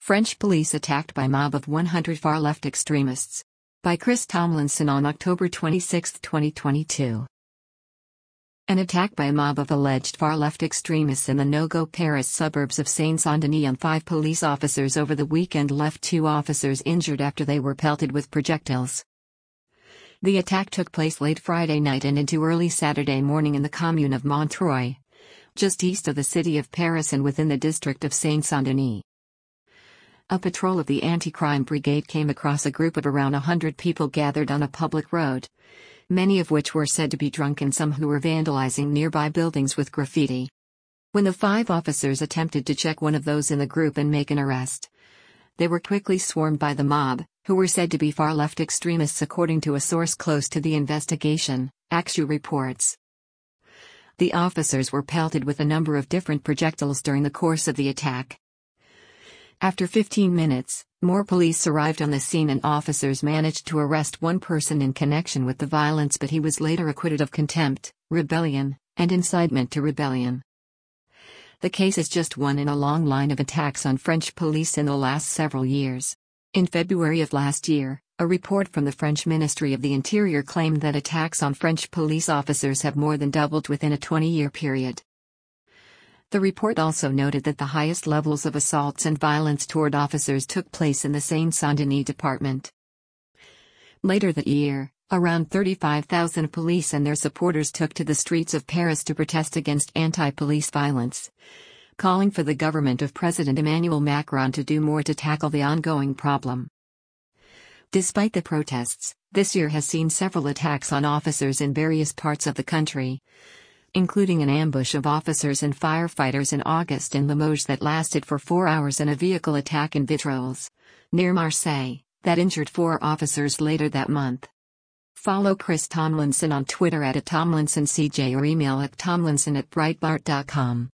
French police attacked by mob of 100 far-left extremists. By Chris Tomlinson on October 26, 2022. An attack by a mob of alleged far-left extremists in the no-go Paris suburbs of Seine-Saint-Denis on 5 police officers over the weekend left 2 officers injured after they were pelted with projectiles. The attack took place late Friday night and into early Saturday morning in the commune of Montreuil, just east of the city of Paris and within the district of Seine-Saint-Denis. A patrol of the anti-crime brigade came across a group of around 100 people gathered on a public road, many of which were said to be drunk and some who were vandalizing nearby buildings with graffiti. When the 5 officers attempted to check one of those in the group and make an arrest, they were quickly swarmed by the mob, who were said to be far-left extremists according to a source close to the investigation, Actu reports. The officers were pelted with a number of different projectiles during the course of the attack. After 15 minutes, more police arrived on the scene and officers managed to arrest one person in connection with the violence, but he was later acquitted of contempt, rebellion, and incitement to rebellion. The case is just one in a long line of attacks on French police in the last several years. In February of last year, a report from the French Ministry of the Interior claimed that attacks on French police officers have more than doubled within a 20-year period. The report also noted that the highest levels of assaults and violence toward officers took place in the Seine-Saint-Denis department. Later that year, around 35,000 police and their supporters took to the streets of Paris to protest against anti-police violence, calling for the government of President Emmanuel Macron to do more to tackle the ongoing problem. Despite the protests, this year has seen several attacks on officers in various parts of the country, including an ambush of officers and firefighters in August in Limoges that lasted for 4 hours and a vehicle attack in Vitrolles, near Marseille, that injured 4 officers later that month. Follow Chris Tomlinson on Twitter @TomlinsonCJ or email at tomlinson@breitbart.com.